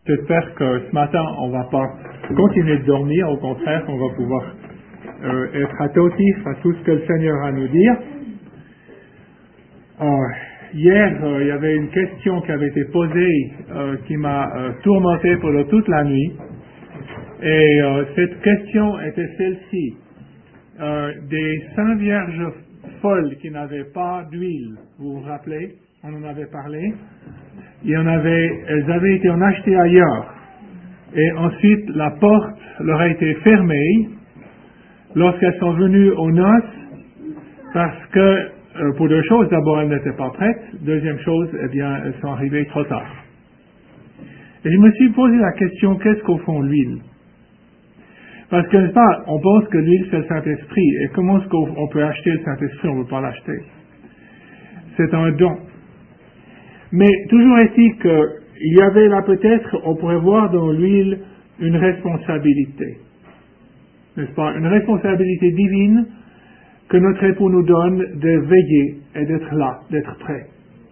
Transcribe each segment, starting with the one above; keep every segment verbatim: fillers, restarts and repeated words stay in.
J'espère que ce matin, on ne va pas continuer de dormir, au contraire, on va pouvoir euh, être attentif à tout ce que le Seigneur a à nous dire. Euh, hier, euh, il y avait une question qui avait été posée euh, qui m'a euh, tourmenté pendant toute la nuit. Et euh, cette question était celle-ci. Euh, des Saintes Vierges folles qui n'avaient pas d'huile, vous vous rappelez? On en avait parlé. Il y en avait, elles avaient été en achetées ailleurs. Et ensuite, la porte leur a été fermée lorsqu'elles sont venues aux noces parce que, euh, pour deux choses, d'abord, elles n'étaient pas prêtes. Deuxième chose, eh bien, elles sont arrivées trop tard. Et je me suis posé la question, qu'est-ce qu'au fond l'huile? Parce que, n'est-ce pas, on pense que l'huile, c'est le Saint-Esprit. Et comment est-ce qu'on peut acheter le Saint-Esprit? On ne peut pas l'acheter. C'est un don. Mais toujours est-il qu'il y avait là peut-être, on pourrait voir dans l'huile une responsabilité. N'est-ce pas? Une responsabilité divine que notre époux nous donne de veiller et d'être là, d'être prêt.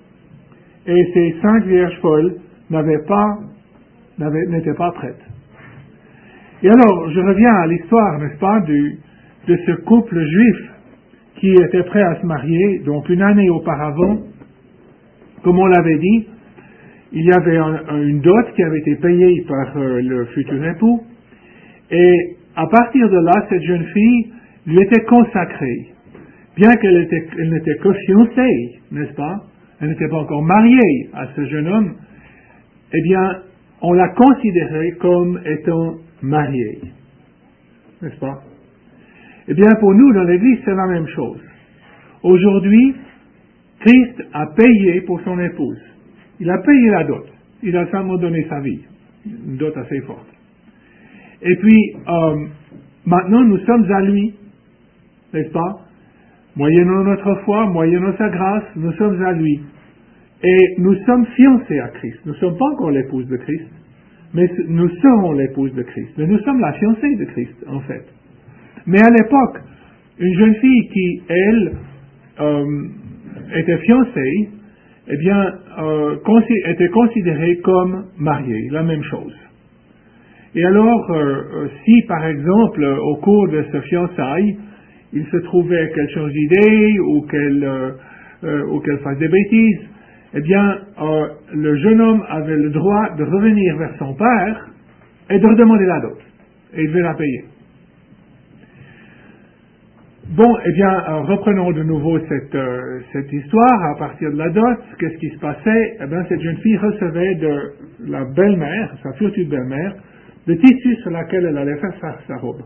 Et ces cinq vierges folles n'avaient pas, n'avaient, n'étaient pas prêtes. Et alors, je reviens à l'histoire, n'est-ce pas, du, de ce couple juif qui était prêt à se marier, donc une année auparavant. Comme on l'avait dit, il y avait un, un, une dot qui avait été payée par euh, le futur époux, et à partir de là, cette jeune fille lui était consacrée. Bien qu'elle était, elle n'était que fiancée, n'est-ce pas? Elle n'était pas encore mariée à ce jeune homme, eh bien, on l'a considérée comme étant mariée. N'est-ce pas? Eh bien, pour nous, dans l'Église, c'est la même chose. Aujourd'hui, Christ a payé pour son épouse. Il a payé la dot. Il a simplement donné sa vie. Une dot assez forte. Et puis, euh, maintenant, nous sommes à lui. N'est-ce pas? Moyennant notre foi, moyennant sa grâce, nous sommes à lui. Et nous sommes fiancés à Christ. Nous ne sommes pas encore l'épouse de Christ, mais nous serons l'épouse de Christ. Mais nous sommes la fiancée de Christ, en fait. Mais à l'époque, une jeune fille qui, elle, euh, était fiancée, eh bien, euh, consi- était considérée comme mariée, la même chose. Et alors, euh, si par exemple, au cours de ce fiançailles, il se trouvait qu'elle change d'idée ou qu'elle euh, euh, ou qu'elle fasse des bêtises, eh bien, euh, le jeune homme avait le droit de revenir vers son père et de redemander la dot. Et il devait la payer. Bon, eh bien, euh, reprenons de nouveau cette, euh, cette histoire. À partir de la dot, qu'est-ce qui se passait? Eh bien, cette jeune fille recevait de la belle-mère, sa future belle-mère, le tissu sur lequel elle allait faire sa, sa robe.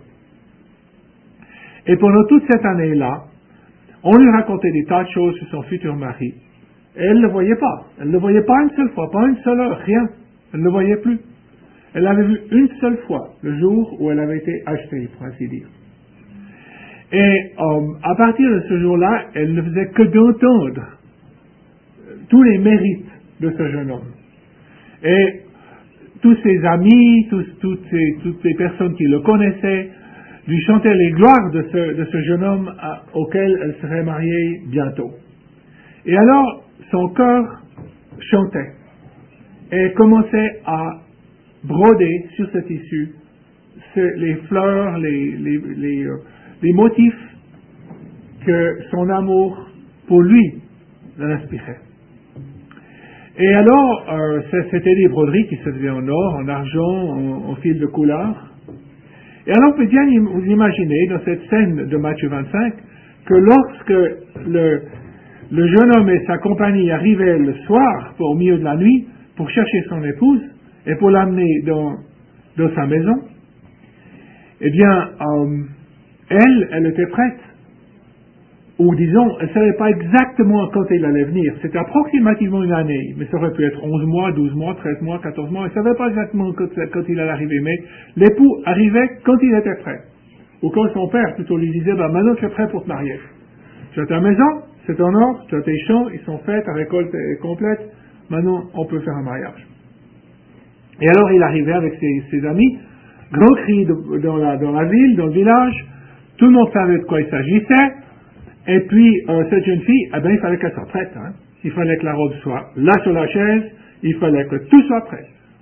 Et pendant toute cette année-là, on lui racontait des tas de choses sur son futur mari. Et elle ne le voyait pas. Elle ne le voyait pas une seule fois, pas une seule heure, rien. Elle ne le voyait plus. Elle l'avait vu une seule fois, le jour où elle avait été achetée, pour ainsi dire. Et euh, à partir de ce jour-là, elle ne faisait que d'entendre tous les mérites de ce jeune homme. Et tous ses amis, tous, toutes, ces, toutes les personnes qui le connaissaient, lui chantaient les gloires de ce, de ce jeune homme à, auquel elle serait mariée bientôt. Et alors, son cœur chantait et commençait à broder sur ce tissu ce, les fleurs, les, les, les, euh, les motifs que son amour pour lui l'inspirait. Et alors, euh, c'était des broderies qui se faisaient en or, en argent, en, en fil de couleur. Et alors, on peut bien vous imaginer, dans cette scène de Matthieu vingt-cinq, que lorsque le, le jeune homme et sa compagnie arrivaient le soir, au milieu de la nuit, pour chercher son épouse, et pour l'amener dans, dans sa maison, eh bien, euh, elle, elle était prête. Ou disons, elle ne savait pas exactement quand il allait venir. C'était approximativement une année, mais ça aurait pu être onze mois, douze mois, treize mois, quatorze mois. Elle ne savait pas exactement quand, quand il allait arriver, mais l'époux arrivait quand il était prêt. Ou quand son père plutôt lui disait, bah, maintenant tu es prêt pour te marier. Tu as ta maison, c'est en ordre, tu as tes champs, ils sont faits, ta récolte est complète, maintenant on peut faire un mariage. Et alors il arrivait avec ses, ses amis, grand cri de, dans, la, dans la ville, dans le village, tout le monde savait de quoi il s'agissait. Et puis, euh, cette jeune fille, eh bien, il fallait qu'elle soit prête. Hein. Il fallait que la robe soit là sur la chaise, il fallait que tout soit prêt.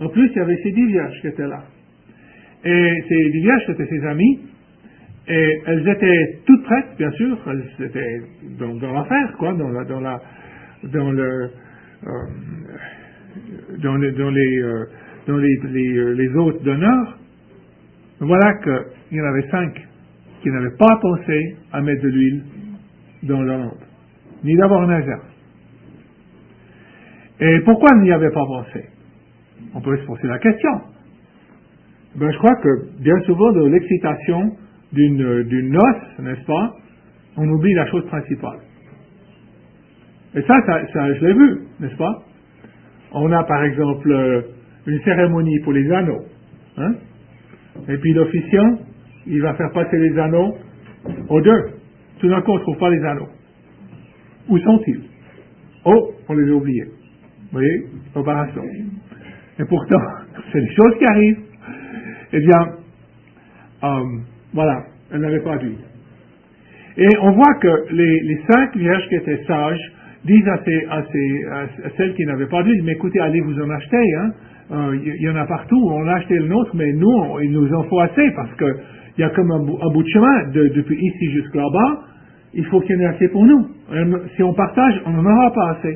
En plus, il y avait ces dix vierges qui étaient là. Et ces dix vierges, c'était ses amies, et elles étaient toutes prêtes, bien sûr, elles étaient dans, dans l'affaire, quoi, dans la, dans la, dans le, euh, dans les, dans les, euh, dans les, les, euh, les hôtes d'honneur. Voilà qu'il y en avait cinq qui n'avaient pas pensé à mettre de l'huile dans leur lampe, ni d'avoir un hasard. Et pourquoi ils n'y avaient pas pensé? On peut se poser la question. Ben, je crois que bien souvent, dans l'excitation d'une, d'une noce, n'est-ce pas, on oublie la chose principale. Et ça, ça, ça je l'ai vu, n'est-ce pas? On a par exemple une cérémonie pour les anneaux, hein? Et puis l'officiant, il va faire passer les anneaux aux deux. Tout d'un coup, on ne trouve pas les anneaux. Où sont-ils? Oh, on les a oubliés. Vous voyez, opération. Et pourtant, c'est des choses qui arrivent. Eh bien, euh, voilà, elle n'avait pas d'huile. Et on voit que les, les cinq vierges qui étaient sages disent à, ces, à, ces, à celles qui n'avaient pas d'huile, mais écoutez, allez vous en acheter, hein. Euh, il y en a partout, on a acheté le nôtre, mais nous, on, il nous en faut assez, parce que il y a comme un, bout, un bout de chemin, de, depuis ici jusqu'à là-bas, il faut qu'il y en ait assez pour nous. Si on partage, on n'en aura pas assez.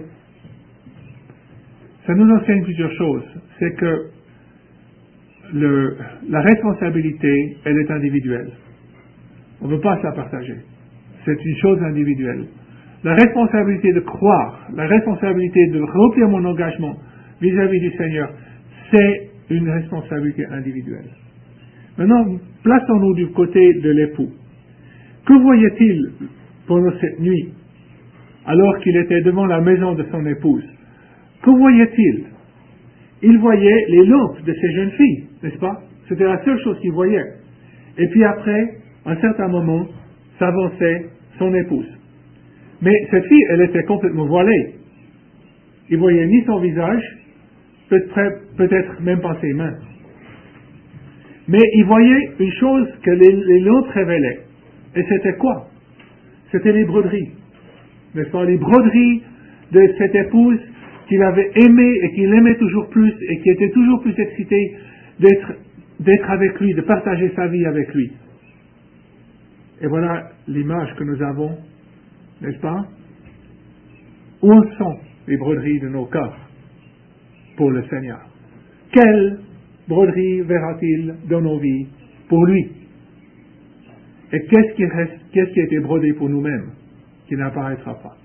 Ça nous enseigne plusieurs choses. C'est que le, la responsabilité, elle est individuelle. On ne veut pas se la partager. C'est une chose individuelle. La responsabilité de croire, la responsabilité de remplir mon engagement vis-à-vis du Seigneur, c'est une responsabilité individuelle. Maintenant, plaçons-nous du côté de l'époux. Que voyait-il pendant cette nuit, alors qu'il était devant la maison de son épouse? Que voyait-il? Il voyait les lampes de ces jeunes filles, n'est-ce pas? C'était la seule chose qu'il voyait. Et puis après, à un certain moment, s'avançait son épouse. Mais cette fille, elle était complètement voilée. Il voyait ni son visage, peut-être, peut-être même pas ses mains. Mais il voyait une chose que les, les lampes révélaient. Et c'était quoi? C'était les broderies. N'est-ce pas? Les broderies de cette épouse qu'il avait aimée et qu'il aimait toujours plus et qui était toujours plus excitée d'être, d'être avec lui, de partager sa vie avec lui. Et voilà l'image que nous avons, n'est-ce pas? Où sont les broderies de nos cœurs pour le Seigneur? Quelle broderie verra-t-il dans nos vies pour lui? Et qu'est-ce qui reste, qu'est-ce qui a été brodé pour nous-mêmes, qui n'apparaîtra pas?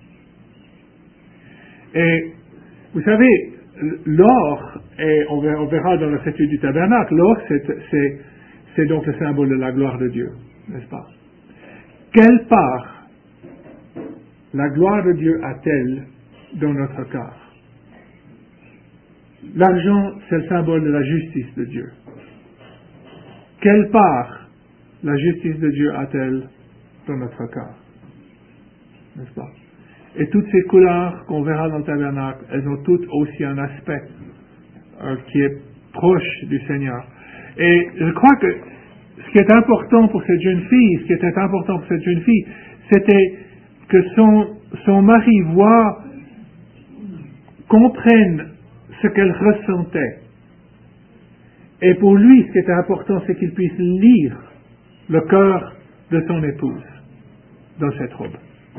Et vous savez, l'or, et on verra, on verra dans le statut du tabernacle, l'or c'est, c'est, c'est donc le symbole de la gloire de Dieu, n'est-ce pas? Quelle part la gloire de Dieu a-t-elle dans notre cœur? L'argent, c'est le symbole de la justice de Dieu. Quelle part la justice de Dieu a-t-elle dans notre cœur? N'est-ce pas? Et toutes ces couleurs qu'on verra dans le tabernacle, elles ont toutes aussi un aspect euh, qui est proche du Seigneur. Et je crois que ce qui est important pour cette jeune fille, ce qui était important pour cette jeune fille, c'était que son, son mari voit, comprenne ce qu'elle ressentait. Et pour lui, ce qui était important, c'est qu'il puisse lire le cœur de son épouse dans cette robe.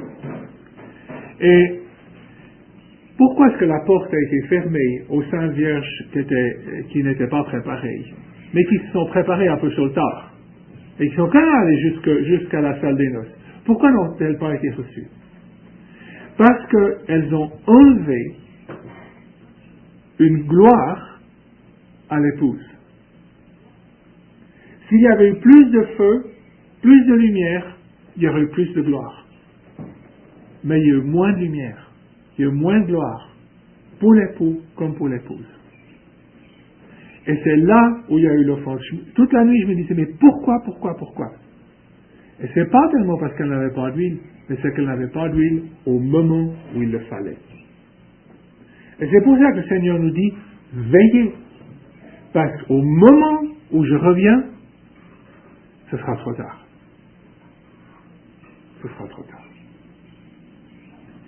Et pourquoi est-ce que la porte a été fermée aux saintes vierges qui, étaient, qui n'étaient pas préparées, mais qui se sont préparées un peu sur le tard, et qui sont quand même allées jusque, jusqu'à la salle des noces? Pourquoi n'ont-elles pas été reçues? Parce qu'elles ont enlevé une gloire à l'épouse. S'il y avait eu plus de feu, plus de lumière, il y aurait eu plus de gloire. Mais il y a eu moins de lumière, il y a eu moins de gloire, pour l'époux comme pour l'épouse. Et c'est là où il y a eu l'offense. Toute la nuit, je me disais, mais pourquoi, pourquoi, pourquoi? Et c'est pas tellement parce qu'elle n'avait pas d'huile, mais c'est qu'elle n'avait pas d'huile au moment où il le fallait. Et c'est pour ça que le Seigneur nous dit, veillez, parce qu'au moment où je reviens, ce sera trop tard. Ce sera trop tard.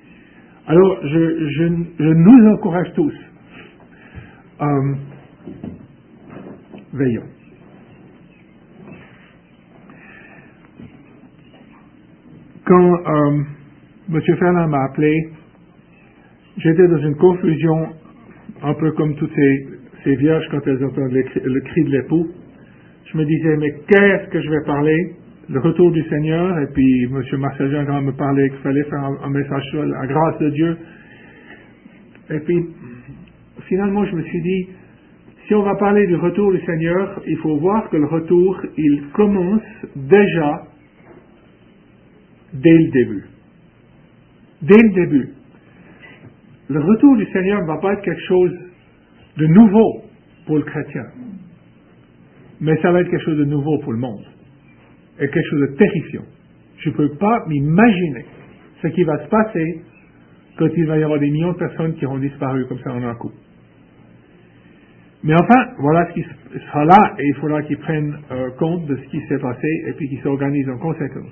Alors, je, je, je nous encourage tous euh, veillons. Quand euh, M. Ferland m'a appelé, j'étais dans une confusion, un peu comme toutes ces, ces vierges quand elles entendent le cri, le cri de l'époux. Je me disais, mais qu'est-ce que je vais parler? Le retour du Seigneur, et puis M. Marcel Jean me parlait qu'il fallait faire un, un message sur la grâce de Dieu. Et puis, finalement, je me suis dit, si on va parler du retour du Seigneur, il faut voir que le retour, il commence déjà dès le début. Dès le début. Le retour du Seigneur ne va pas être quelque chose de nouveau pour le chrétien, mais ça va être quelque chose de nouveau pour le monde, et quelque chose de terrifiant. Je ne peux pas m'imaginer ce qui va se passer quand il va y avoir des millions de personnes qui auront disparu comme ça en un coup. Mais enfin, voilà ce qui sera là, et il faudra qu'ils prennent euh, compte de ce qui s'est passé, et puis qu'ils s'organisent en conséquence.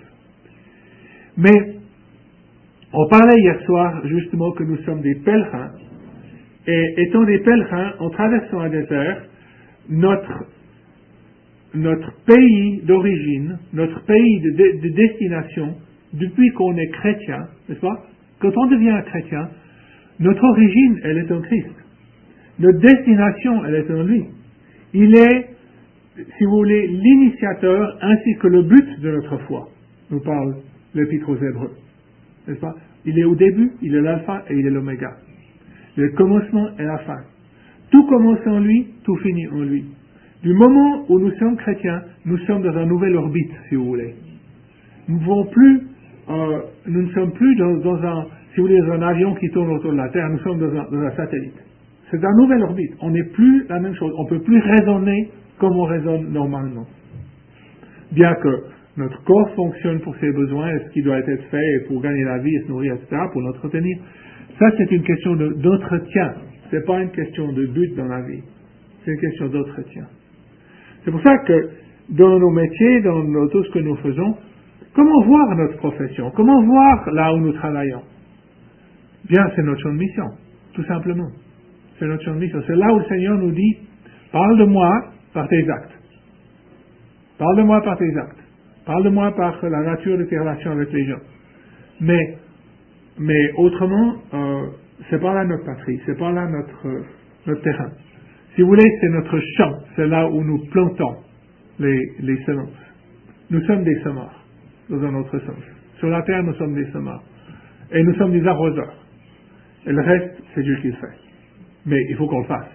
Mais, on parlait hier soir, justement, que nous sommes des pèlerins, et étant des pèlerins, en traversant un désert, notre, notre pays d'origine, notre pays de, de, de destination, depuis qu'on est chrétien, n'est-ce pas? Quand on devient un chrétien, notre origine, elle est en Christ. Notre destination, elle est en lui. Il est, si vous voulez, l'initiateur ainsi que le but de notre foi, nous parle l'Épître aux Hébreux. N'est-ce pas? Il est au début, il est l'alpha et il est l'oméga. Le commencement et la fin. Tout commence en lui, tout finit en lui. Du moment où nous sommes chrétiens, nous sommes dans une nouvelle orbite, si vous voulez. Nous ne vont plus, euh, nous ne sommes plus dans, dans un, si vous voulez, dans un avion qui tourne autour de la Terre, nous sommes dans un, dans un satellite. C'est une nouvelle orbite. On n'est plus la même chose. On ne peut plus raisonner comme on raisonne normalement. Bien que notre corps fonctionne pour ses besoins et ce qui doit être fait pour gagner la vie et se nourrir, et cetera, pour l'entretenir. Ça, c'est une question de, d'entretien. Ce n'est pas une question de but dans la vie. C'est une question d'entretien. C'est pour ça que dans nos métiers, dans nos, tout ce que nous faisons, comment voir notre profession? Comment voir là où nous travaillons? Bien, c'est notre champ de mission, tout simplement. C'est notre champ de mission. C'est là où le Seigneur nous dit, parle de moi par tes actes. Parle de moi par tes actes. Parle de moi par la nature de tes relations avec les gens. Mais, mais autrement, euh, c'est pas là notre patrie, c'est pas là notre, euh, notre terrain. Si vous voulez, c'est notre champ, c'est là où nous plantons les, les semences. Nous sommes des semeurs, dans un autre sens. Sur la terre, nous sommes des semeurs. Et nous sommes des arroseurs. Et le reste, c'est Dieu qui le fait. Mais il faut qu'on le fasse.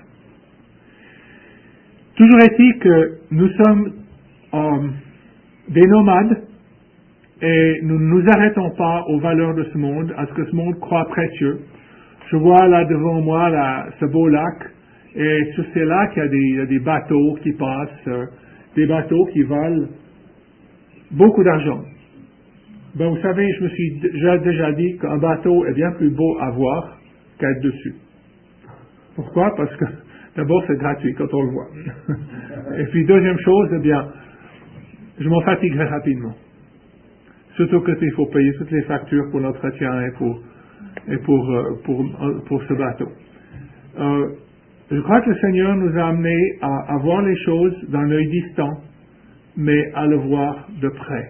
Toujours est-il que nous sommes euh, des nomades et nous ne nous arrêtons pas aux valeurs de ce monde, à ce que ce monde croit précieux. Je vois là devant moi là, ce beau lac, et sur ces lacs, il y a des, il y a des bateaux qui passent, euh, des bateaux qui valent beaucoup d'argent. Ben, vous savez, je me suis déjà, déjà dit qu'un bateau est bien plus beau à voir qu'à être dessus. Pourquoi? Parce que d'abord c'est gratuit quand on le voit. Et puis deuxième chose, eh bien, je m'en fatiguerai rapidement. Surtout que il faut payer toutes les factures pour l'entretien et pour et pour pour pour, pour ce bateau. Euh, je crois que le Seigneur nous a amenés à, à voir les choses d'un œil distant, mais à le voir de près.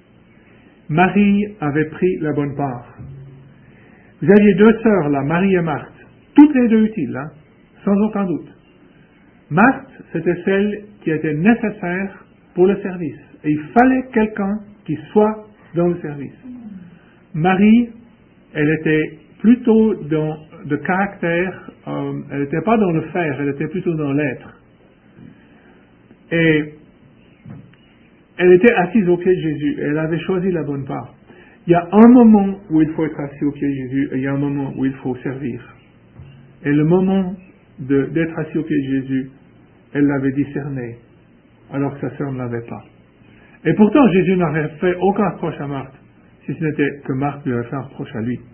Marie avait pris la bonne part. Vous aviez deux sœurs là, Marie et Marthe, toutes les deux utiles, hein, sans aucun doute. Marthe, c'était celle qui était nécessaire pour le service. Et il fallait quelqu'un qui soit dans le service. Marie, elle était plutôt dans de caractère, euh, elle n'était pas dans le faire, elle était plutôt dans l'être. Et elle était assise au pied de Jésus, et elle avait choisi la bonne part. Il y a un moment où il faut être assis au pied de Jésus, et il y a un moment où il faut servir. Et le moment de, d'être assis au pied de Jésus, elle l'avait discerné, alors que sa sœur ne l'avait pas. Et pourtant, Jésus n'aurait fait aucun reproche à Marthe, si ce n'était que Marthe lui avait fait un reproche à lui.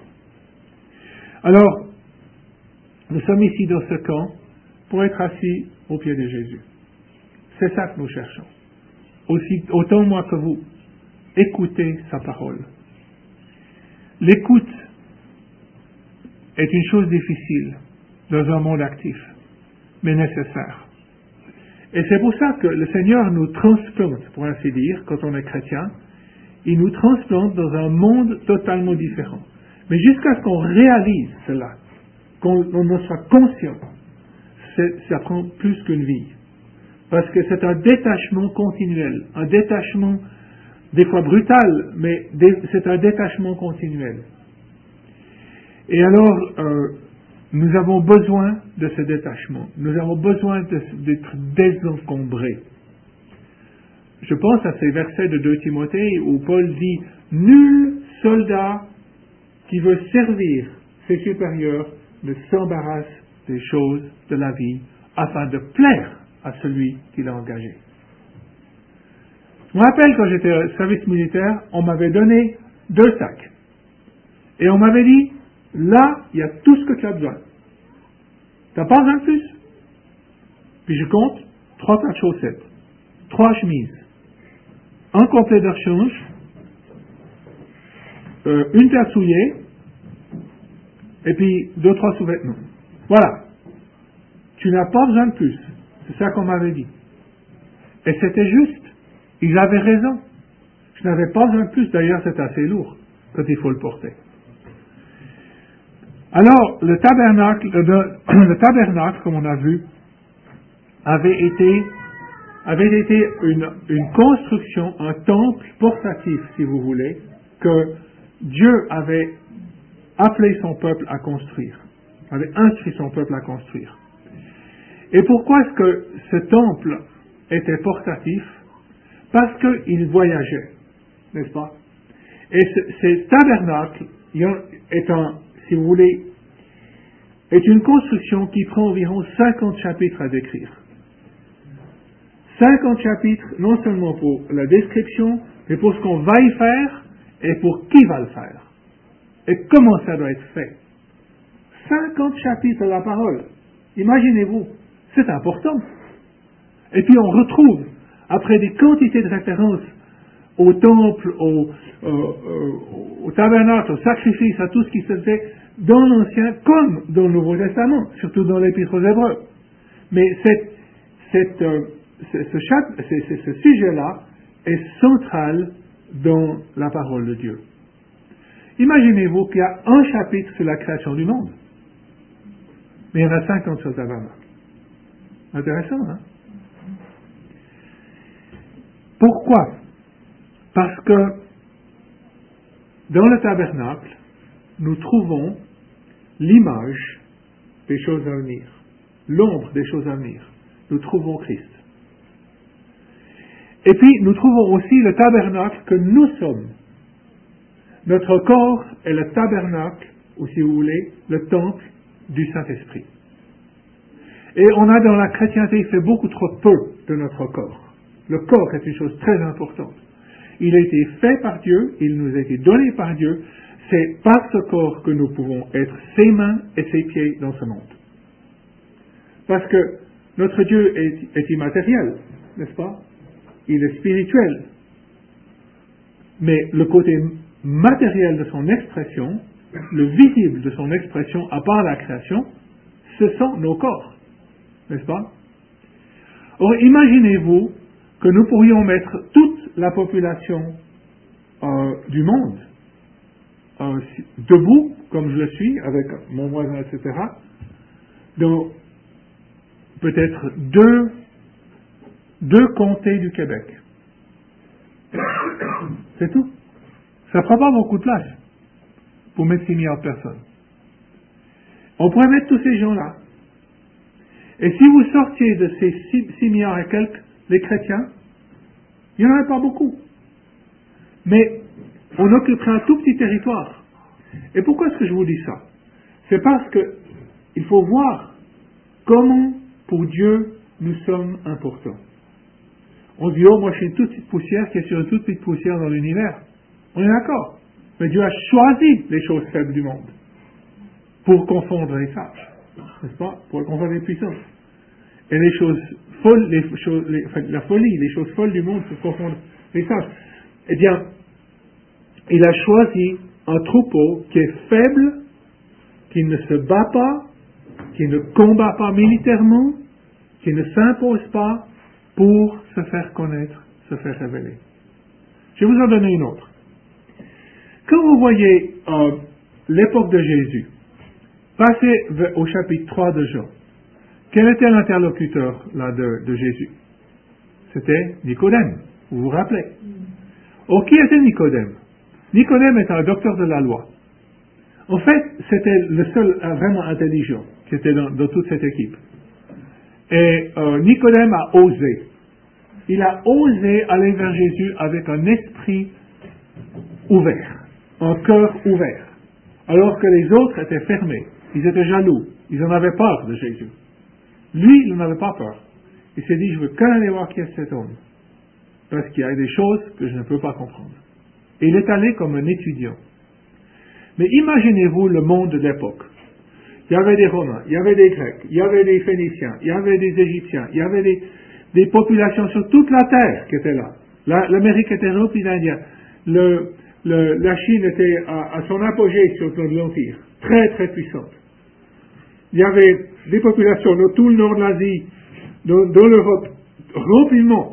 Alors, nous sommes ici dans ce camp pour être assis au pied de Jésus. C'est ça que nous cherchons. Aussi, autant moi que vous, écoutez sa parole. L'écoute est une chose difficile dans un monde actif, mais nécessaire. Et c'est pour ça que le Seigneur nous transplante, pour ainsi dire, quand on est chrétien, il nous transplante dans un monde totalement différent. Mais jusqu'à ce qu'on réalise cela, qu'on on en soit conscient, ça prend plus qu'une vie. Parce que c'est un détachement continuel, un détachement des fois brutal, mais c'est un détachement continuel. Et alors, euh, nous avons besoin de ce détachement. Nous avons besoin de, d'être désencombrés. Je pense à ces versets de deux Timothée où Paul dit « Nul soldat qui veut servir ses supérieurs ne s'embarrasse des choses de la vie afin de plaire à celui qui l'a engagé. » Je me rappelle quand j'étais au service militaire, on m'avait donné deux sacs. Et on m'avait dit, là, il y a tout ce que tu as besoin. Tu n'as pas besoin de plus. Puis je compte, trois paires de chaussettes, trois chemises, un complet de rechange, euh, une paire souillée, et puis deux, trois sous-vêtements. Voilà. Tu n'as pas besoin de plus. C'est ça qu'on m'avait dit. Et c'était juste. Ils avaient raison. Je n'avais pas besoin de plus. D'ailleurs, c'est assez lourd quand il faut le porter. Alors, le tabernacle, le, le tabernacle, comme on a vu, avait été, avait été une, une construction, un temple portatif, si vous voulez, que Dieu avait appelé son peuple à construire, avait instruit son peuple à construire. Et pourquoi est-ce que ce temple était portatif? Parce qu'il voyageait, n'est-ce pas? Et ce, ce tabernacle est un, si vous voulez, est une construction qui prend environ cinquante chapitres à décrire. cinquante chapitres, non seulement pour la description, mais pour ce qu'on va y faire et pour qui va le faire. Et comment ça doit être fait. cinquante chapitres de la parole. Imaginez-vous, c'est important. Et puis on retrouve, après des quantités de références au temple, au, euh, euh, au tabernacle, au sacrifice, à tout ce qui se faisait dans l'Ancien comme dans le Nouveau Testament, surtout dans l'Épître aux Hébreux. Mais cette, cette, euh, ce, ce, chapitre, ce, ce sujet-là est central dans la parole de Dieu. Imaginez-vous qu'il y a un chapitre sur la création du monde, mais il y en a cinquante sur le tabernacle. Intéressant, hein? Pourquoi? Parce que dans le tabernacle, nous trouvons l'image des choses à venir, l'ombre des choses à venir. Nous trouvons Christ. Et puis, nous trouvons aussi le tabernacle que nous sommes. Notre corps est le tabernacle, ou si vous voulez, le temple du Saint-Esprit. Et on a dans la chrétienté fait beaucoup trop peu de notre corps. Le corps est une chose très importante. Il a été fait par Dieu, il nous a été donné par Dieu. C'est par ce corps que nous pouvons être ses mains et ses pieds dans ce monde. Parce que notre Dieu est, est immatériel, n'est-ce pas? Il est spirituel. Mais le côté matériel de son expression, le visible de son expression à part la création, ce sont nos corps, n'est-ce pas? Or, imaginez-vous que nous pourrions mettre toute la population euh, du monde euh, debout, comme je le suis, avec mon voisin, et cetera, dans peut-être deux, deux comtés du Québec. C'est tout. Ça ne prend pas beaucoup de place pour mettre six milliards de personnes. On pourrait mettre tous ces gens-là. Et si vous sortiez de ces six milliards et quelques, les chrétiens, il n'y en aurait pas beaucoup. Mais on occuperait un tout petit territoire. Et pourquoi est-ce que je vous dis ça? C'est parce que il faut voir comment, pour Dieu, nous sommes importants. On dit, oh, moi je suis une toute petite poussière qui est sur une toute petite poussière dans l'univers. On est d'accord. Mais Dieu a choisi les choses faibles du monde pour confondre les sages. N'est-ce pas? Pour confondre les puissants. Et les choses folles, les choses, les, enfin, la folie, les choses folles du monde pour confondre les sages. Eh bien, il a choisi un troupeau qui est faible, qui ne se bat pas, qui ne combat pas militairement, qui ne s'impose pas, pour se faire connaître, se faire révéler. Je vais vous en donner une autre. Quand vous voyez euh, l'époque de Jésus, passez au chapitre trois de Jean, quel était l'interlocuteur là de, de Jésus? C'était Nicodème, vous vous rappelez? Oh, qui était Nicodème? Nicodème était un docteur de la loi. En fait, c'était le seul euh, vraiment intelligent qui était dans, dans toute cette équipe. Et euh, Nicodème a osé. Il a osé aller vers Jésus avec un esprit ouvert, un cœur ouvert, alors que les autres étaient fermés. Ils étaient jaloux. Ils en avaient peur de Jésus. Lui, il n'en avait pas peur. Il s'est dit, je veux qu'en aller voir qui est cet homme, parce qu'il y a des choses que je ne peux pas comprendre. Et il est allé comme un étudiant. Mais imaginez-vous le monde de l'époque. Il y avait des Romains, il y avait des Grecs, il y avait des Phéniciens, il y avait des Égyptiens, il y avait des, des populations sur toute la terre qui étaient là. La, L'Amérique était remplie d'Indiens. Le, le, la Chine était à, à son apogée sur l'Empire, très très puissante. Il y avait des populations dans tout le nord de l'Asie, dans, dans l'Europe, remplie de monde.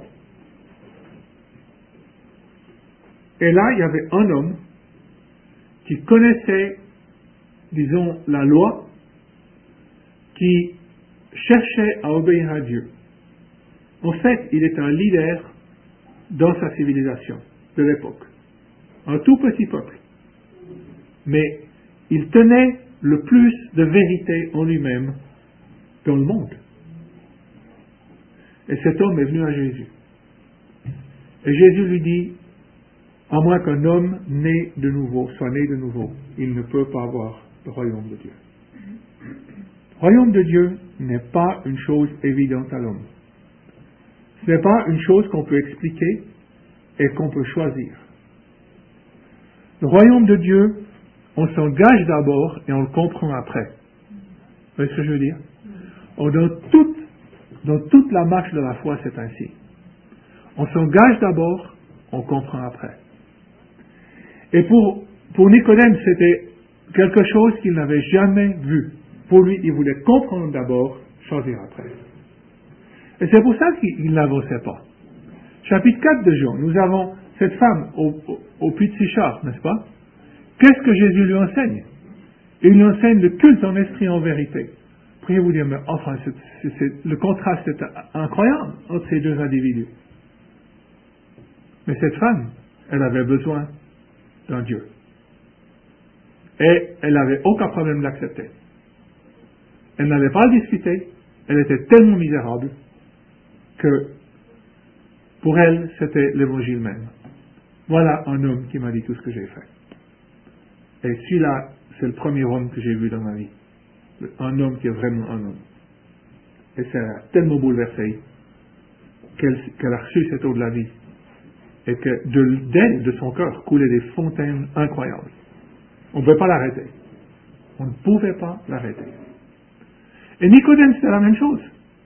Et là, il y avait un homme qui connaissait, disons, la loi, qui cherchait à obéir à Dieu. En fait, il est un leader dans sa civilisation de l'époque. Un tout petit peuple. Mais il tenait le plus de vérité en lui-même dans le monde. Et cet homme est venu à Jésus. Et Jésus lui dit, à moins qu'un homme né de nouveau, soit né de nouveau, il ne peut pas avoir le royaume de Dieu. Le royaume de Dieu n'est pas une chose évidente à l'homme. Ce n'est pas une chose qu'on peut expliquer et qu'on peut choisir. Le royaume de Dieu, on s'engage d'abord et on le comprend après. Vous voyez ce que je veux dire? Or, dans, toute, dans toute la marche de la foi, c'est ainsi. On s'engage d'abord, on comprend après. Et pour, pour Nicodème, c'était quelque chose qu'il n'avait jamais vu. Pour lui, il voulait comprendre d'abord, choisir après. Et c'est pour ça qu'il n'avançait pas. Chapitre quatre de Jean, nous avons cette femme au, au, au puits de Sichar, n'est-ce pas? Qu'est-ce que Jésus lui enseigne? Il lui enseigne le culte en esprit en vérité. Pourriez vous dire, mais enfin, c'est, c'est, c'est, le contraste est incroyable entre ces deux individus. Mais cette femme, elle avait besoin d'un Dieu. Et elle n'avait aucun problème d'accepter. Elle n'allait pas le discuter. Elle était tellement misérable que pour elle, c'était l'évangile même. Voilà un homme qui m'a dit tout ce que j'ai fait. Et celui-là, c'est le premier homme que j'ai vu dans ma vie. Un homme qui est vraiment un homme. Et ça l'a tellement bouleversé qu'elle, qu'elle a reçu cette eau de la vie. Et que de, d'elle, de son cœur, coulaient des fontaines incroyables. On ne pouvait pas l'arrêter. On ne pouvait pas l'arrêter. Et Nicodème, c'était la même chose.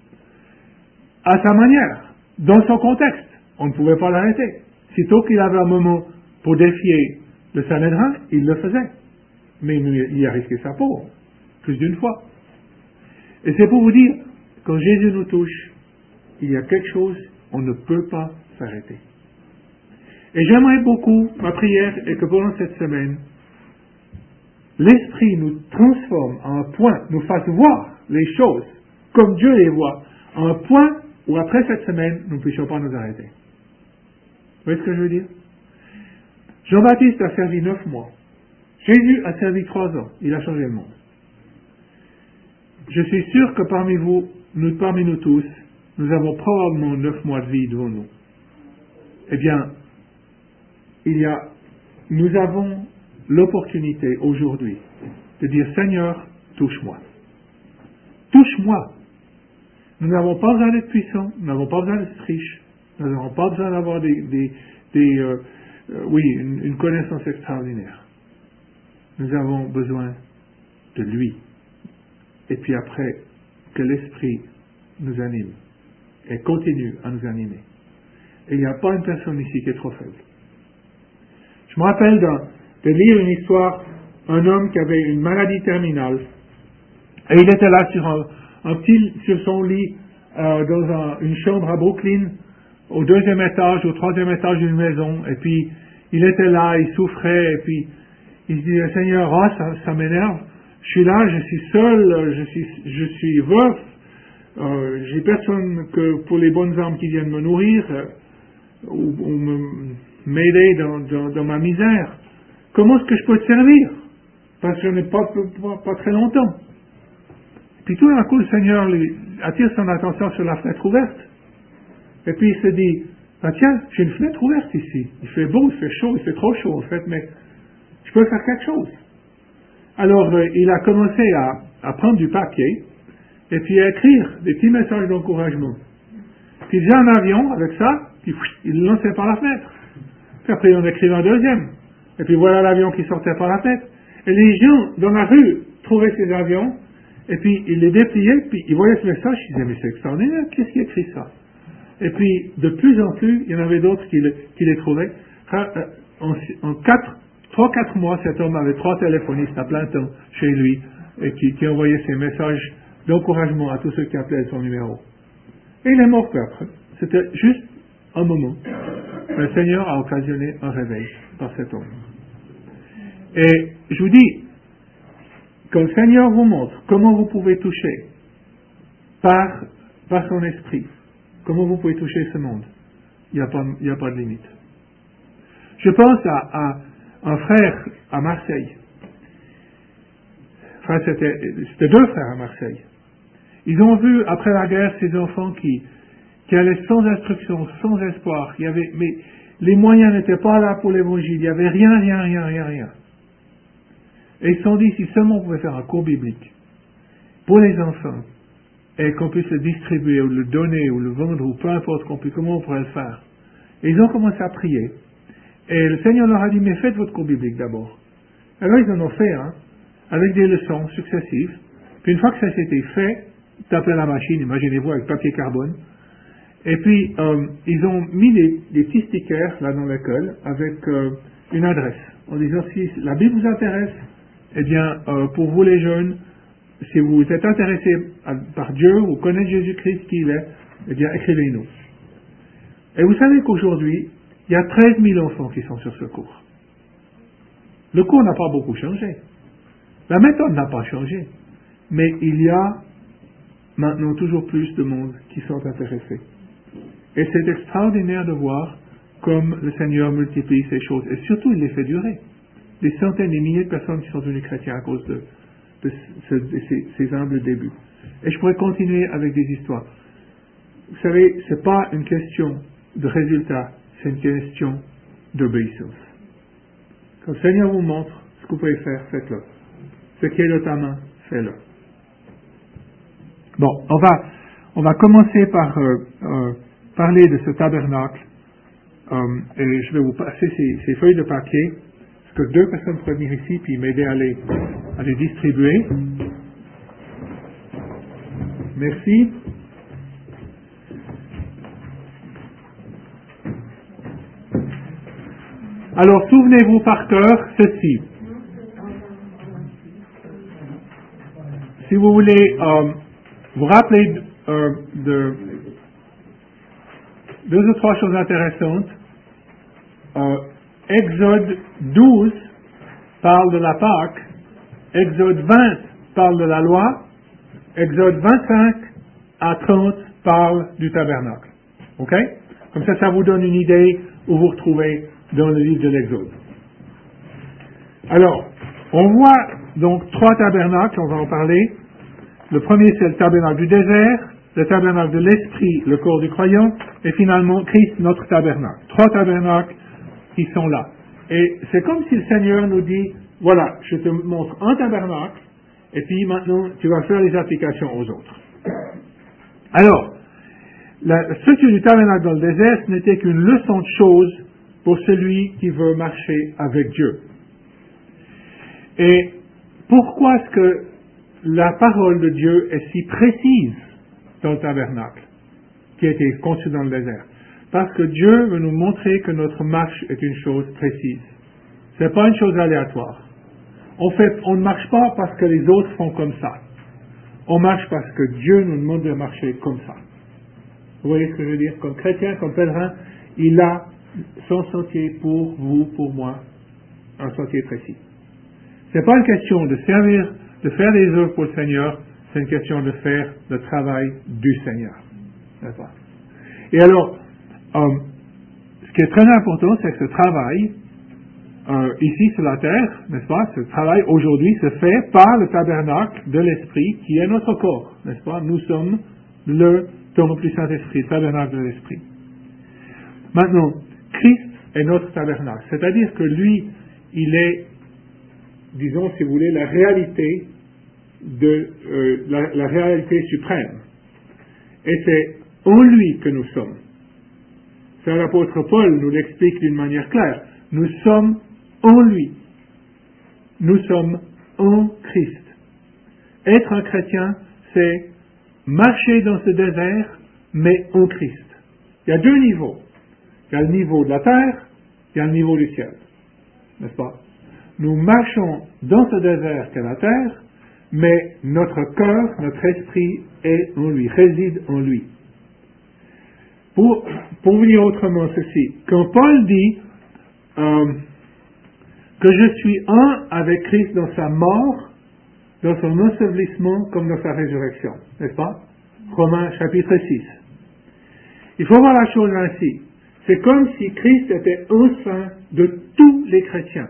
À sa manière, dans son contexte, on ne pouvait pas l'arrêter. Sitôt qu'il avait un moment pour défier le Sanhédrin, il le faisait. Mais il a risqué sa peau, plus d'une fois. Et c'est pour vous dire, quand Jésus nous touche, il y a quelque chose, on ne peut pas s'arrêter. Et j'aimerais beaucoup, ma prière est que pendant cette semaine, l'Esprit nous transforme à un point, nous fasse voir les choses comme Dieu les voit, à un point où après cette semaine, nous ne puissions pas nous arrêter. Vous voyez ce que je veux dire? Jean-Baptiste a servi neuf mois. Jésus a servi trois ans. Il a changé le monde. Je suis sûr que parmi vous, nous, parmi nous tous, nous avons probablement neuf mois de vie devant nous. Eh bien, il y a, nous avons l'opportunité aujourd'hui de dire, Seigneur, touche-moi. Touche-moi. Nous n'avons pas besoin d'être puissants, nous n'avons pas besoin d'être riches, nous n'avons pas besoin d'avoir des, des, des euh, euh, oui, une, une connaissance extraordinaire. Nous avons besoin de lui. Et puis après, que l'Esprit nous anime et continue à nous animer. Et il n'y a pas une personne ici qui est trop faible. Je me rappelle d'un, de lire une histoire, un homme qui avait une maladie terminale, et il était là sur, un, un petit, sur son lit euh, dans un, une chambre à Brooklyn, au deuxième étage, au troisième étage d'une maison, et puis il était là, il souffrait, et puis il se disait, Seigneur, oh, ça, ça m'énerve, je suis là, je suis seul, je suis, je suis veuf, euh, j'ai personne que pour les bonnes âmes qui viennent me nourrir, euh, ou, ou me, m'aider dans, dans, dans ma misère. Comment est-ce que je peux te servir? Parce que je n'ai pas, pas, pas très longtemps. Puis tout d'un coup, le Seigneur lui attire son attention sur la fenêtre ouverte. Et puis il se dit, ah, tiens, j'ai une fenêtre ouverte ici. Il fait beau, il fait chaud, il fait trop chaud en fait, mais je peux faire quelque chose. Alors euh, il a commencé à, à prendre du papier et puis à écrire des petits messages d'encouragement. Puis il faisait un avion avec ça, puis il le lançait par la fenêtre. Puis après il en écrivait un deuxième. Et puis voilà l'avion qui sortait par la fenêtre. Et les gens dans la rue trouvaient ces avions, et puis ils les dépliaient, puis ils voyaient ce message, ils disaient, mais c'est extraordinaire, qu'est-ce qui écrit ça? Et puis, de plus en plus, il y en avait d'autres qui, le, qui les trouvaient. En, en quatre, trois, quatre mois, cet homme avait trois téléphonistes à plein temps chez lui, et qui, qui envoyaient ces messages d'encouragement à tous ceux qui appelaient son numéro. Et il est mort peu après. C'était juste un moment. Le Seigneur a occasionné un réveil par cet homme. Et je vous dis, quand le Seigneur vous montre comment vous pouvez toucher par, par son esprit, comment vous pouvez toucher ce monde, il n'y a pas, il n'y a pas de limite. Je pense à, à un frère à Marseille. Enfin, c'était, c'était deux frères à Marseille. Ils ont vu, après la guerre, ces enfants qui, qui allaient sans instruction, sans espoir. Il y avait, mais les moyens n'étaient pas là pour l'évangile. Il n'y avait rien, rien, rien, rien, rien. Et ils se sont dit, si seulement on pouvait faire un cours biblique pour les enfants, et qu'on puisse le distribuer, ou le donner, ou le vendre, ou peu importe qu'on puisse, comment on pourrait le faire. Et ils ont commencé à prier. Et le Seigneur leur a dit, mais faites votre cours biblique d'abord. Alors ils en ont fait un, avec des leçons successives. Puis une fois que ça s'était fait, taper la machine, imaginez-vous, avec papier carbone. Et puis, euh, ils ont mis des, des petits stickers, là, dans l'école, avec euh, une adresse. En disant, si la Bible vous intéresse, eh bien, euh, pour vous les jeunes, si vous êtes intéressés par Dieu, vous connaissez Jésus-Christ qui il est, eh bien, écrivez-nous. Et vous savez qu'aujourd'hui, il y a treize mille enfants qui sont sur ce cours. Le cours n'a pas beaucoup changé. La méthode n'a pas changé. Mais il y a maintenant toujours plus de monde qui sont intéressés. Et c'est extraordinaire de voir comme le Seigneur multiplie ces choses. Et surtout, il les fait durer. Des centaines, des milliers de personnes qui sont devenues chrétiens à cause de, de, ce, de ces, ces humbles débuts. Et je pourrais continuer avec des histoires. Vous savez, ce n'est pas une question de résultat, c'est une question d'obéissance. Quand le Seigneur vous montre ce que vous pouvez faire, faites-le. Ce qui est de ta main, fais-le. Bon, on va, on va commencer par euh, euh, parler de ce tabernacle. Euh, et je vais vous passer ces, ces feuilles de papier. Que deux personnes pourraient venir ici puis m'aider à les, à les distribuer. Merci. Alors, souvenez-vous par cœur ceci. Si vous voulez euh, vous rappeler euh, de deux ou trois choses intéressantes, euh, Exode douze parle de la Pâque, Exode vingt parle de la loi, Exode vingt-cinq à trente parle du tabernacle. Ok? Comme ça, ça vous donne une idée où vous retrouvez dans le livre de l'Exode. Alors, on voit donc trois tabernacles, on va en parler. Le premier, c'est le tabernacle du désert, le tabernacle de l'esprit, le corps du croyant, et finalement, Christ, notre tabernacle. Trois tabernacles qui sont là. Et c'est comme si le Seigneur nous dit, voilà, je te montre un tabernacle, et puis maintenant, tu vas faire les applications aux autres. Alors, la structure du tabernacle dans le désert, ce n'était qu'une leçon de choses pour celui qui veut marcher avec Dieu. Et pourquoi est-ce que la parole de Dieu est si précise dans le tabernacle qui a été conçu dans le désert? Parce que Dieu veut nous montrer que notre marche est une chose précise. Ce n'est pas une chose aléatoire. En fait, on ne marche pas parce que les autres font comme ça. On marche parce que Dieu nous demande de marcher comme ça. Vous voyez ce que je veux dire? Comme chrétien, comme pèlerin, il a son sentier pour vous, pour moi, un sentier précis. C'est pas une question de servir, de faire des œuvres pour le Seigneur, c'est une question de faire le travail du Seigneur. D'accord? Et alors, euh, ce qui est très important, c'est que ce travail, euh, ici sur la terre, n'est-ce pas, ce travail aujourd'hui se fait par le tabernacle de l'Esprit qui est notre corps, n'est-ce pas? Nous sommes le temple du Saint-Esprit, le tabernacle de l'Esprit. Maintenant, Christ est notre tabernacle, c'est-à-dire que lui, il est, disons, si vous voulez, la réalité de euh, la, la réalité suprême. Et c'est en lui que nous sommes. C'est l'apôtre Paul nous l'explique d'une manière claire. Nous sommes en lui. Nous sommes en Christ. Être un chrétien, c'est marcher dans ce désert, mais en Christ. Il y a deux niveaux. Il y a le niveau de la terre, il y a le niveau du ciel. N'est-ce pas? Nous marchons dans ce désert qu'est la terre, mais notre cœur, notre esprit est en lui, réside en lui. Pour, pour vous dire autrement ceci, quand Paul dit euh, que je suis un avec Christ dans sa mort, dans son ensevelissement comme dans sa résurrection, n'est-ce pas? Romains chapitre six. Il faut voir la chose ainsi. C'est comme si Christ était au sein de tous les chrétiens.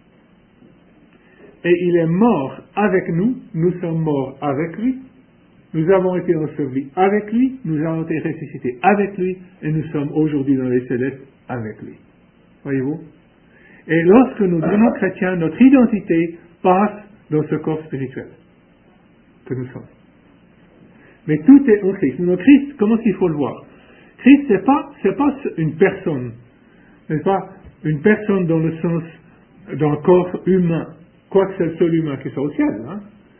Et il est mort avec nous, nous sommes morts avec lui, nous avons été ensevelis avec lui, nous avons été ressuscités avec lui, et nous sommes aujourd'hui dans les célestes avec lui. Voyez-vous? Et lorsque nous devenons chrétiens, notre identité passe dans ce corps spirituel que nous sommes. Mais tout est en Christ. Notre Christ, comment il faut le voir? Christ, c'est pas, c'est pas une personne, n'est-ce pas? Une personne dans le sens d'un corps humain, quoique c'est le seul humain qui soit au ciel. Hein?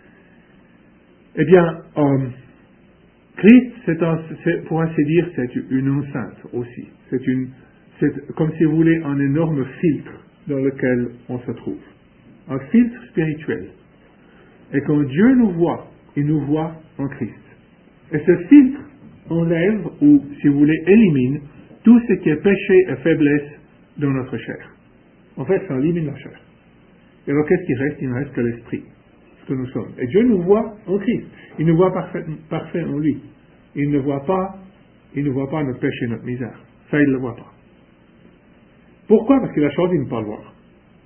Eh bien, euh, Christ, c'est, un, c'est pour ainsi dire, c'est une enceinte aussi. C'est une, c'est comme si vous voulez un énorme filtre dans lequel on se trouve. Un filtre spirituel. Et quand Dieu nous voit, il nous voit en Christ. Et ce filtre enlève, ou si vous voulez, élimine tout ce qui est péché et faiblesse dans notre chair. En fait, ça élimine la chair. Et alors, qu'est-ce qui reste? Il ne reste que l'esprit, ce que nous sommes. Et Dieu nous voit en Christ. Il nous voit parfait, parfait en lui. Il ne voit pas, il ne voit pas notre péché, notre misère. Ça, il ne le voit pas. Pourquoi? Parce qu'il a choisi de ne pas le voir.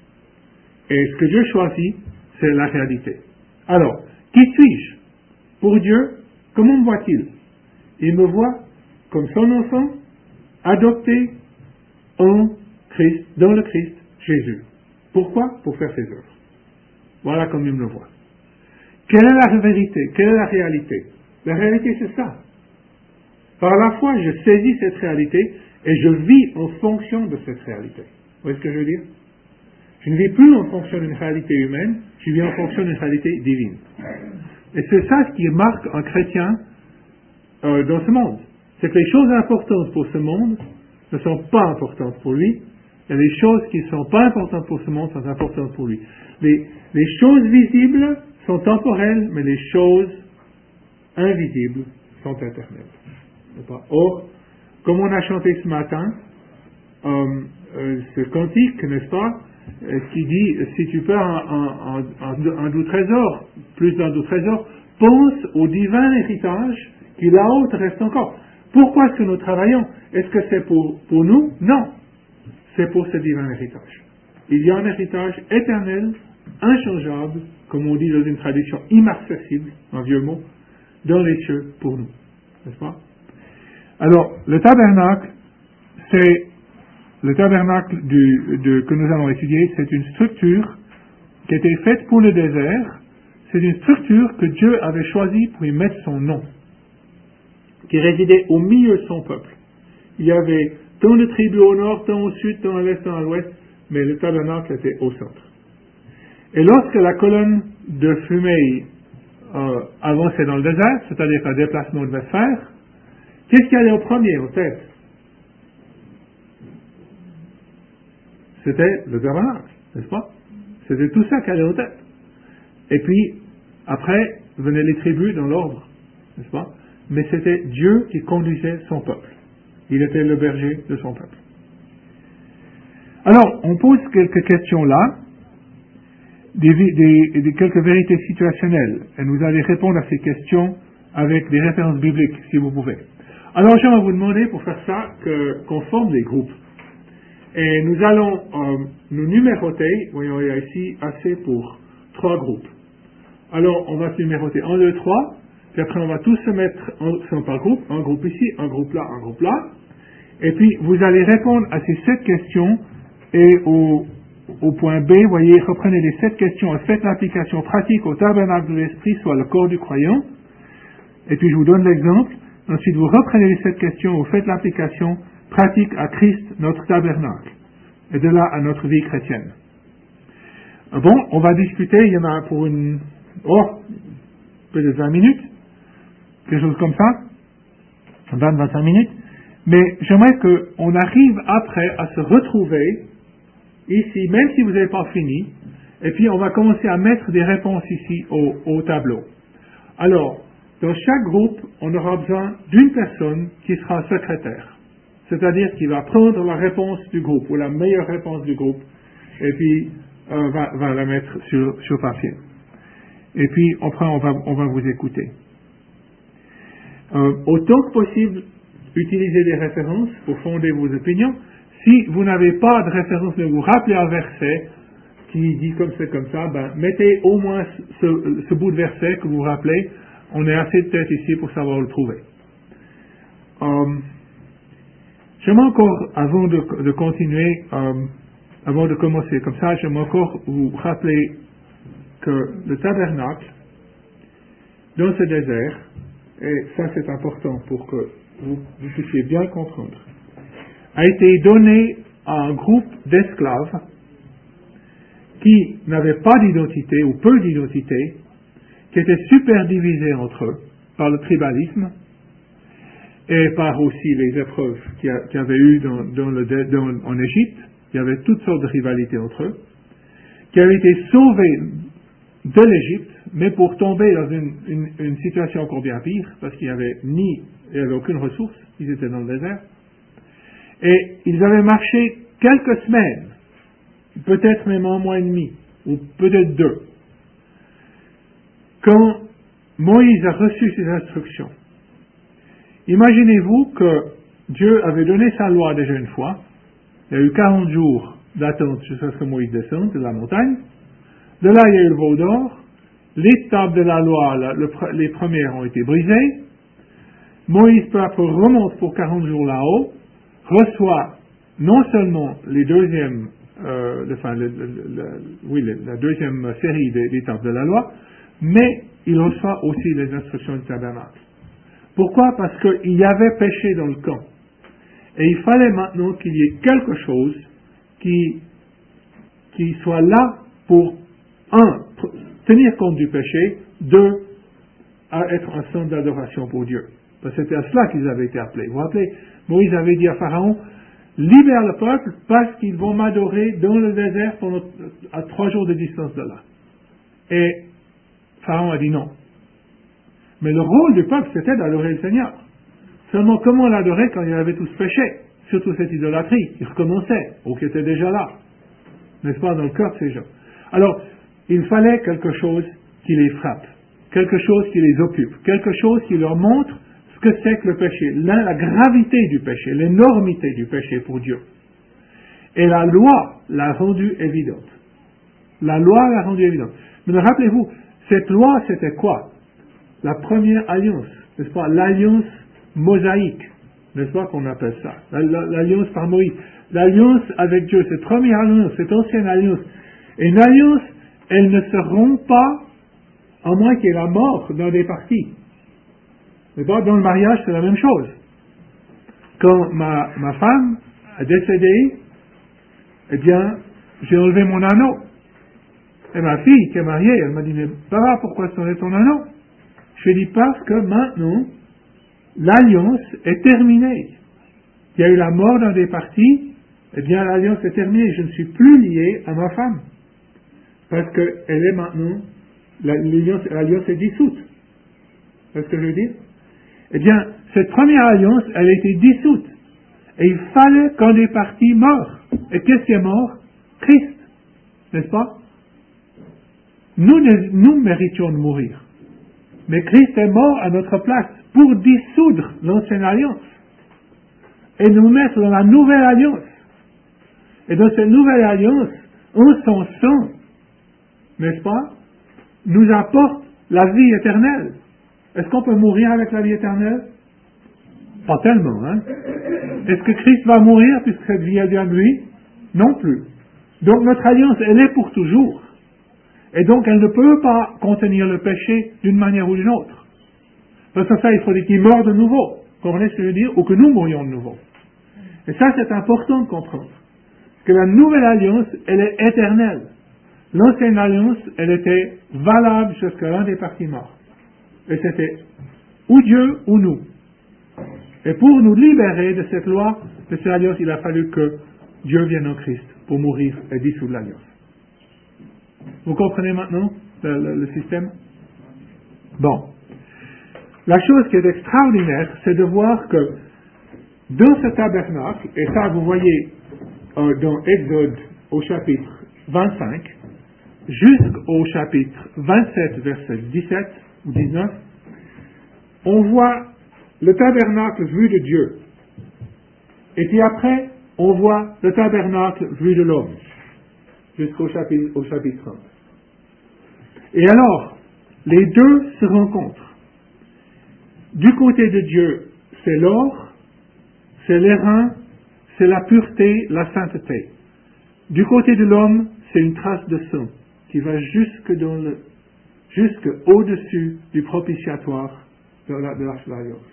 Et ce que Dieu choisit, c'est la réalité. Alors, qui suis-je? Pour Dieu, comment me voit-il? Il me voit comme son enfant, adopté en Christ, dans le Christ, Jésus. Pourquoi? Pour faire ses œuvres. Voilà comme il me le voit. Quelle est la vérité? Quelle est la réalité? La réalité, c'est ça. Par la foi, je saisis cette réalité et je vis en fonction de cette réalité. Vous voyez ce que je veux dire? Je ne vis plus en fonction d'une réalité humaine, je vis en fonction d'une réalité divine. Et c'est ça ce qui marque un chrétien euh, dans ce monde. C'est que les choses importantes pour ce monde ne sont pas importantes pour lui, et les choses qui ne sont pas importantes pour ce monde sont importantes pour lui. Les, les choses visibles sont temporelles, mais les choses invisibles sont éternelles. Or, comme on a chanté ce matin, euh, euh, ce cantique, n'est-ce pas, euh, qui dit, si tu perds un, un, un, un doux trésor, plus d'un doux trésor, pense au divin héritage qui là-haut te reste encore. Pourquoi est-ce que nous travaillons? Est-ce que c'est pour, pour nous? Non. C'est pour ce divin héritage. Il y a un héritage éternel, inchangeable, comme on dit dans une traduction immarcessible, un vieux mot, dans les cieux pour nous. N'est-ce pas? Alors, le tabernacle, c'est le tabernacle du, de, que nous allons étudier, c'est une structure qui a été faite pour le désert. C'est une structure que Dieu avait choisie pour y mettre son nom, qui résidait au milieu de son peuple. Il y avait tant de tribus au nord, tant au sud, tant à l'est, tant à l'ouest, mais le tabernacle était au centre. Et lorsque la colonne de fumée euh, avançait dans le désert, c'est-à-dire qu'un déplacement devait se faire, qu'est-ce qui allait au premier en tête? C'était le tabernacle, n'est-ce pas? C'était tout ça qui allait en tête. Et puis, après, venaient les tribus dans l'ordre, n'est-ce pas? mais c'était Dieu qui conduisait son peuple. Il était le berger de son peuple. Alors, on pose quelques questions là, des, des, des, quelques vérités situationnelles, et vous allez répondre à ces questions avec des références bibliques, si vous pouvez. Alors, j'aimerais vous demander, pour faire ça, que, qu'on forme des groupes. Et nous allons euh, nous numéroter. Voyons, il y a ici assez pour trois groupes. Alors, on va se numéroter un, deux, trois, puis après on va tous se mettre en, par groupe, un groupe ici, un groupe là, un groupe là, et puis vous allez répondre à ces sept questions, et au, au point B, vous voyez, reprenez les sept questions et faites l'application pratique au tabernacle de l'esprit, soit le corps du croyant, et puis je vous donne l'exemple. Ensuite, vous reprenez les sept questions, vous faites l'application pratique à Christ, notre tabernacle, et de là à notre vie chrétienne. Bon, on va discuter, il y en a pour une, oh, peut-être vingt minutes, quelque chose comme ça, vingt à vingt-cinq minutes, mais j'aimerais qu'on arrive après à se retrouver ici, même si vous n'avez pas fini, et puis on va commencer à mettre des réponses ici au, au tableau. Alors, dans chaque groupe, on aura besoin d'une personne qui sera secrétaire, c'est-à-dire qui va prendre la réponse du groupe, ou la meilleure réponse du groupe, et puis euh, va, va la mettre sur, sur papier. Et puis, après, on va, on va vous écouter. Euh, autant que possible, utilisez des références pour fonder vos opinions. Si vous n'avez pas de référence, mais vous rappelez un verset qui dit comme c'est comme ça, ben, mettez au moins ce, ce bout de verset que vous rappelez. On est assez de tête ici pour savoir le trouver. Euh, j'aimerais encore, avant de, de continuer, euh, avant de commencer comme ça, j'aimerais encore vous rappeler que le tabernacle, dans ce désert, et ça c'est important pour que vous, vous puissiez bien comprendre, a été donné à un groupe d'esclaves qui n'avaient pas d'identité ou peu d'identité, qui étaient super divisés entre eux par le tribalisme et par aussi les épreuves qu'il y avait eu dans, dans le, dans, en Égypte. Il y avait toutes sortes de rivalités entre eux, qui avaient été sauvés de l'Égypte, mais pour tomber dans une, une, une situation encore bien pire, parce qu'il n'y avait ni, il n'y avait aucune ressource, ils étaient dans le désert, et ils avaient marché quelques semaines, peut-être même un mois et demi, ou peut-être deux, quand Moïse a reçu ses instructions. Imaginez-vous que Dieu avait donné sa loi déjà une fois, il y a eu quarante jours d'attente jusqu'à ce que Moïse descende de la montagne. De là, il y a eu le veau d'or. Les tables de la loi, la, le, les premières ont été brisées. Moïse, peu à peu, remonte pour quarante jours là-haut, reçoit non seulement les deuxièmes, euh, enfin, le, le, le, oui, la deuxième série des, des tables de la loi, mais il reçoit aussi les instructions du tabernacle. Pourquoi? Parce qu'il y avait péché dans le camp. Et il fallait maintenant qu'il y ait quelque chose qui, qui soit là pour, un, tenir compte du péché, deux, à être un centre d'adoration pour Dieu. Parce que c'était à cela qu'ils avaient été appelés. Vous vous rappelez, Moïse avait dit à Pharaon, libère le peuple parce qu'ils vont m'adorer dans le désert pendant, à trois jours de distance de là. Et Pharaon a dit non. Mais le rôle du peuple, c'était d'adorer le Seigneur. Seulement, comment l'adorer quand il avait tous péché? Surtout cette idolâtrie qui recommençait, ou qui était déjà là. N'est-ce pas, dans le cœur de ces gens? Alors, il fallait quelque chose qui les frappe, quelque chose qui les occupe, quelque chose qui leur montre ce que c'est que le péché, la, la gravité du péché, l'énormité du péché pour Dieu. Et la loi l'a rendu évidente. La loi l'a rendu évidente. Mais rappelez-vous, cette loi, c'était quoi? La première alliance, n'est-ce pas? L'alliance mosaïque, n'est-ce pas qu'on appelle ça? L'alliance par Moïse. L'alliance avec Dieu, cette première alliance, cette ancienne alliance. Et une alliance, elle ne se rompt pas, à moins qu'il y ait la mort dans des parties. N'est-ce pas? Dans le mariage, c'est la même chose. Quand ma, ma femme a décédé, eh bien, j'ai enlevé mon anneau. Et ma fille, qui est mariée, elle m'a dit, mais papa, pourquoi tu enlèves ton anneau? Je lui ai dit, parce que maintenant, l'alliance est terminée. Il y a eu la mort dans des parties, eh bien l'alliance est terminée. Je ne suis plus lié à ma femme. Parce qu'elle est maintenant, l'alliance, l'alliance est dissoute. C'est ce que je veux dire? Eh bien, cette première alliance, elle a été dissoute. Et il fallait qu'un des partis meure. Et qu'est-ce qui est mort? Christ. N'est-ce pas? Nous, nous méritions de mourir. Mais Christ est mort à notre place pour dissoudre l'ancienne alliance et nous mettre dans la nouvelle alliance. Et dans cette nouvelle alliance, en son sang, n'est-ce pas, nous apporte la vie éternelle. Est-ce qu'on peut mourir avec la vie éternelle? Pas tellement, hein? Est-ce que Christ va mourir puisque cette vie est de lui? Non plus. Donc notre alliance, elle est pour toujours. Et donc elle ne peut pas contenir le péché d'une manière ou d'une autre. Parce que ça, il faudrait qu'il meure de nouveau. Vous comprenez ce que je veux dire? Ou que nous mourions de nouveau. Et ça, c'est important de comprendre. Que la nouvelle alliance, elle est éternelle. L'ancienne alliance, elle était valable jusqu'à l'un des partis morts. Et c'était ou Dieu ou nous. Et pour nous libérer de cette loi, de cette alliance, il a fallu que Dieu vienne en Christ pour mourir et dissoudre l'alliance. Vous comprenez maintenant le, le, le système? Bon. La chose qui est extraordinaire, c'est de voir que dans ce tabernacle, et ça vous voyez euh, dans Exode au chapitre vingt-cinq, jusqu'au chapitre vingt-sept, verset dix-sept ou dix-neuf, on voit le tabernacle vu de Dieu. Et puis après, on voit le tabernacle vu de l'homme, jusqu'au chapitre, au chapitre trente. Et alors, les deux se rencontrent. Du côté de Dieu, c'est l'or, c'est l'airain, c'est la pureté, la sainteté. Du côté de l'homme, c'est une trace de sang qui va jusque dans le, jusque au-dessus du propitiatoire de la, de l'arche de l'alliance.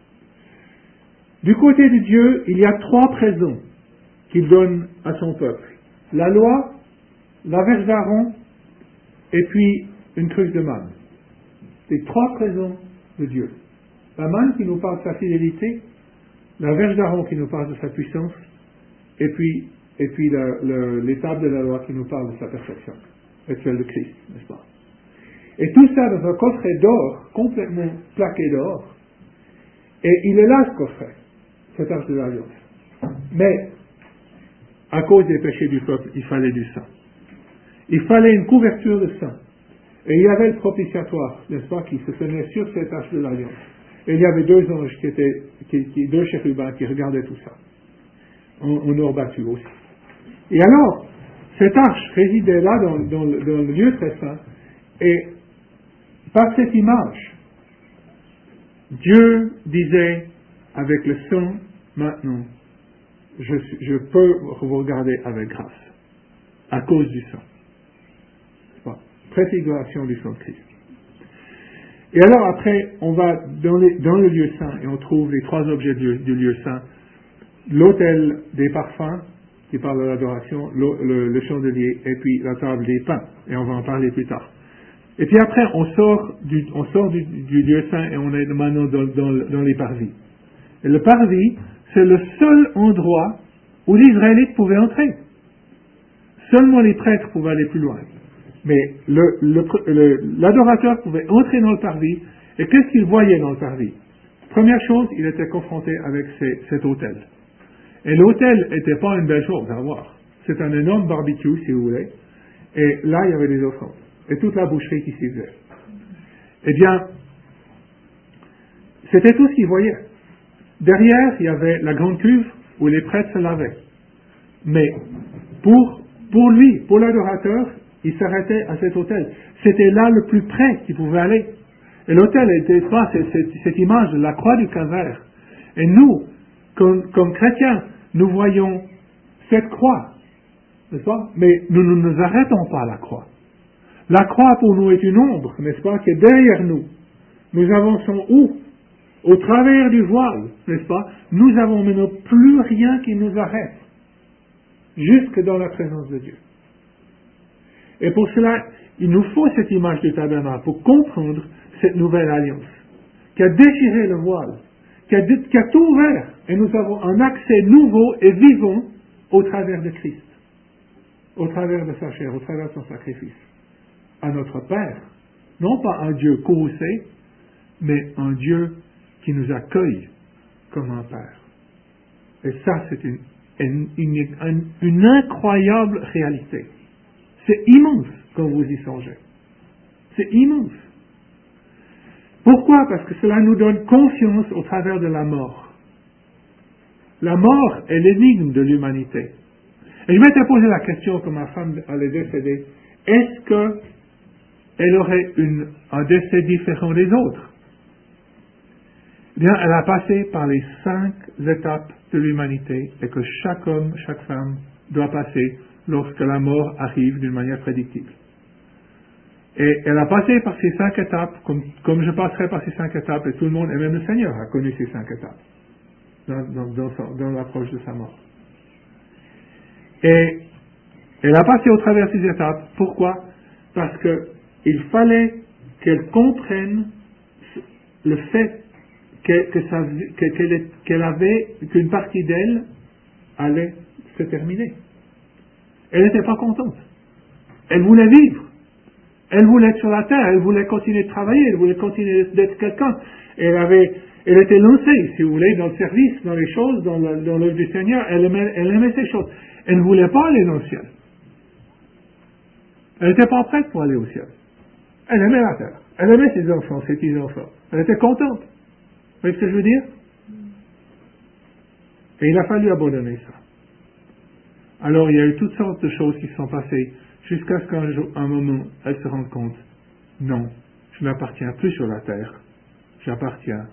Du côté de Dieu, il y a trois présents qu'il donne à son peuple. La loi, la verge d'Aaron, et puis une cruche de manne. Les trois présents de Dieu. La manne qui nous parle de sa fidélité, la verge d'Aaron qui nous parle de sa puissance, et puis, et puis la, la, les tables de la loi qui nous parlent de sa perfection, et celle de Christ, n'est-ce pas? Et tout ça dans un coffret d'or, complètement plaqué d'or, et il est là ce coffret, cette arche de l'alliance. Mais, à cause des péchés du peuple, il fallait du sang. Il fallait une couverture de sang. Et il y avait le propitiatoire, n'est-ce pas, qui se tenait sur cette arche de l'alliance. Et il y avait deux anges qui étaient, qui, qui, deux chérubins qui regardaient tout ça. En, en or battu aussi. Et alors, cette arche résidait là dans, dans, le, dans le lieu très saint, et par cette image, Dieu disait, avec le sang, maintenant, je, je peux vous regarder avec grâce, à cause du sang. Préfiguration du sang de Christ. Et alors après, on va dans, les, dans le lieu saint et on trouve les trois objets du, du lieu saint. L'autel des parfums, qui parle de l'adoration, le, le, le chandelier, et puis la table des pains. Et on va en parler plus tard. Et puis après, on sort du, on sort du, du lieu saint et on est maintenant dans, dans, dans les parvis. Et le parvis, c'est le seul endroit où les Israélites pouvaient entrer. Seulement les prêtres pouvaient aller plus loin. Mais le, le, le, l'adorateur pouvait entrer dans le parvis, et qu'est-ce qu'il voyait dans le parvis? Première chose, il était confronté avec ces, cet autel. Et l'autel n'était pas une belle chose à voir. C'est un énorme barbecue, si vous voulez, et là, il y avait des offrandes, et toute la boucherie qui s'y faisait. Eh bien, c'était tout ce qu'il voyait. Derrière, il y avait la grande cuve où les prêtres se lavaient. Mais, pour, pour lui, pour l'adorateur, il s'arrêtait à cet autel. C'était là le plus près qu'il pouvait aller. Et l'autel était pas cette, cette, cette image de la croix du calvaire. Et nous, comme, comme chrétiens, nous voyons cette croix, n'est-ce pas? Mais nous ne nous arrêtons pas à la croix. La croix pour nous est une ombre, n'est-ce pas, qui est derrière nous. Nous avançons où? Au travers du voile, n'est-ce pas? Nous avons maintenant plus rien qui nous arrête, jusque dans la présence de Dieu. Et pour cela, il nous faut cette image du tabernacle pour comprendre cette nouvelle alliance, qui a déchiré le voile, qui a, qui a tout ouvert, et nous avons un accès nouveau et vivant au travers de Christ, au travers de sa chair, au travers de son sacrifice, à notre Père, non pas un Dieu courroucé, mais un Dieu qui nous accueille comme un Père. Et ça, c'est une, une, une, une incroyable réalité. C'est immense quand vous y songez. C'est immense. Pourquoi? Parce que cela nous donne confiance au travers de la mort. La mort est l'énigme de l'humanité. Et je m'étais posé la question quand ma femme allait décéder, est-ce qu'elle aurait une, un décès différent des autres? Eh bien, elle a passé par les cinq étapes de l'humanité et que chaque homme, chaque femme doit passer lorsque la mort arrive d'une manière prédictible. Et elle a passé par ces cinq étapes, comme, comme je passerai par ces cinq étapes, et tout le monde, et même le Seigneur a connu ces cinq étapes dans, dans, dans, son, dans l'approche de sa mort. Et elle a passé au travers de ces étapes. Pourquoi? Parce qu'il fallait qu'elle comprenne le fait que, que ça, que, qu'elle, qu'elle avait, qu'une partie d'elle allait se terminer. Elle n'était pas contente. Elle voulait vivre. Elle voulait être sur la terre, elle voulait continuer de travailler, elle voulait continuer d'être quelqu'un. Elle avait, elle était lancée, si vous voulez, dans le service, dans les choses, dans, le, dans l'œuvre du Seigneur. Elle aimait, elle aimait ces choses. Elle ne voulait pas aller dans le ciel. Elle n'était pas prête pour aller au ciel. Elle aimait la terre. Elle aimait ses enfants, ses petits-enfants. Elle était contente. Vous voyez ce que je veux dire? Et il a fallu abandonner ça. Alors il y a eu toutes sortes de choses qui se sont passées jusqu'à ce qu'un jour, un moment, elle se rende compte, non, je n'appartiens plus sur la terre, j'appartiens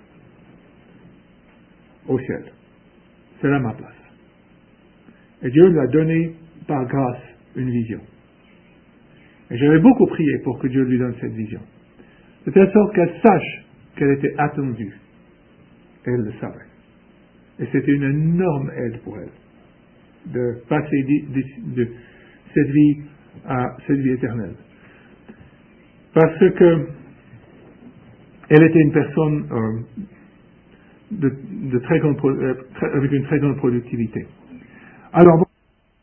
au ciel. C'est là ma place. Et Dieu lui a donné par grâce une vision. Et j'avais beaucoup prié pour que Dieu lui donne cette vision. De telle sorte qu'elle sache qu'elle était attendue. Et elle le savait. Et c'était une énorme aide pour elle de passer de, de, de cette vie à cette vie éternelle. Parce que elle était une personne euh, de, de très grande, euh, très, avec une très grande productivité. Alors, bon,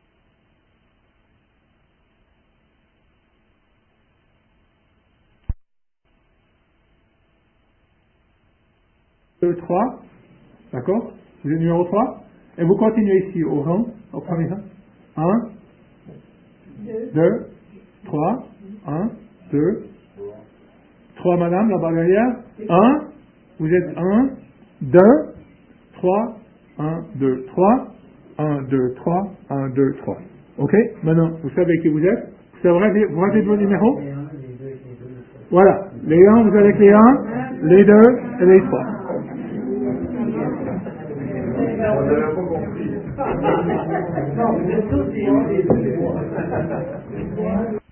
deux, trois, d'accord? Vous êtes numéro trois, et vous continuez ici au rang, au premier rang. un, deux, trois, un, deux, trois, madame, là-bas derrière. un, vous êtes un, deux, trois, un, deux, trois, un, deux, trois, un, deux, trois. Ok? Maintenant, vous savez qui vous êtes? Vous savez, vous avez vos numéros? Voilà. Les un, vous avez les un, les deux et les trois. On n'a pas compris.